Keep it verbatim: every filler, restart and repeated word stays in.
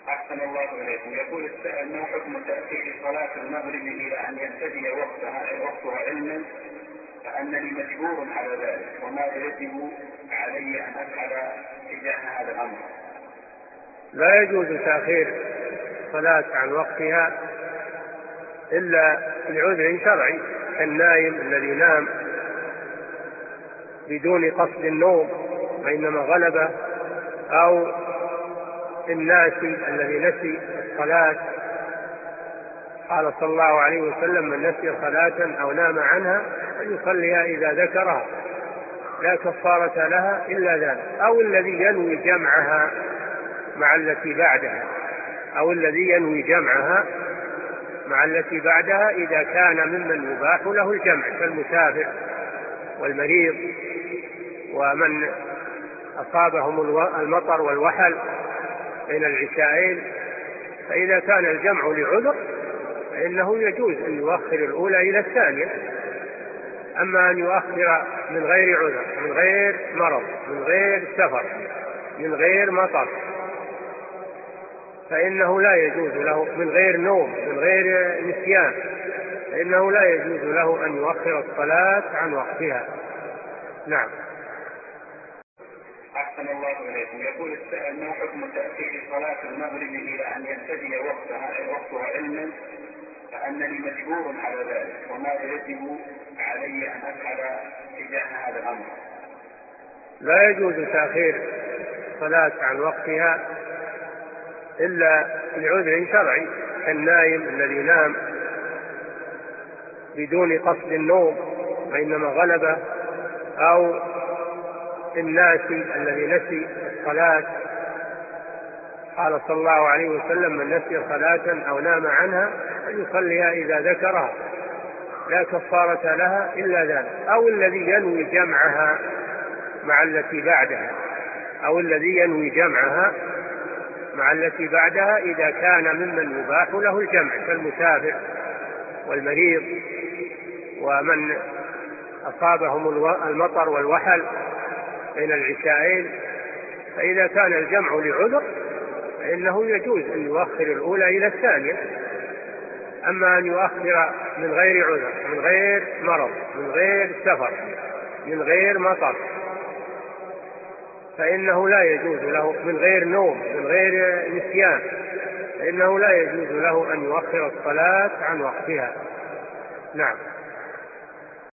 أحسن الله إليكم. يقول السائل: ما حكم تأخير صلاة المغرب إلى أن ينتهي وقتها وقتها علما فأنني مجبور على ذلك، وماذا يجب علي أن أفعل تجاه هذا الأمر؟ لا يجوز تأخير صلاة عن وقتها إلا لعذر شرعي، كالنائم الذي نام بدون قصد النوم وإنما غلبه، أو الناسي الذي نسي الصلاة. قال صلى الله عليه وسلم: من نسي صلاة أو نام عنها فليصليها إذا ذكرها لا كفارة لها إلا ذلك. أو الذي ينوي جمعها مع التي بعدها أو الذي ينوي جمعها مع التي بعدها إذا كان ممن يباح له الجمع، كالمسافر والمريض ومن أصابهم المطر والوحل بين العشاءين. فإذا كان الجمع لعذر فإنه يجوز أن يؤخر الأولى إلى الثانية. أما أن يؤخر من غير عذر، من غير مرض، من غير سفر، من غير مطر، فإنه لا يجوز له، من غير نوم، من غير نسيان، فإنه لا يجوز له أن يؤخر الصلاة عن وقتها. نعم. أحسن الله إليكم. يقول السائل: ما حكم تأخير صلاة المغرب إلى أن ينتهي وقتها وقتها علما فأنني مجبور على ذلك، وماذا يجب علي أن أفعل تجاه هذا الأمر؟ لا يجوز تأخير صلاة عن وقتها إلا لعذر شرعي، كالنائم الذي نام بدون قصد النوم وإنما غلبه، أو الناسي الذي نسي الصلاة. قال صلى الله عليه وسلم: من نسي صلاة أو نام عنها فليصليها إذا ذكرها لا كفارة لها إلا ذلك. أو الذي ينوي جمعها مع التي بعدها أو الذي ينوي جمعها مع التي بعدها إذا كان ممن يباح له الجمع، كالمسافر والمريض ومن أصابهم المطر والوحل بين العشاءين. فإذا كان الجمع لعذر فإنه يجوز أن يؤخر الأولى إلى الثانية. أما أن يؤخر من غير عذر، من غير مرض، من غير سفر، من غير مطر، فإنه لا يجوز له، من غير نوم، من غير نسيان، فإنه لا يجوز له أن يؤخر الصلاة عن وقتها. نعم.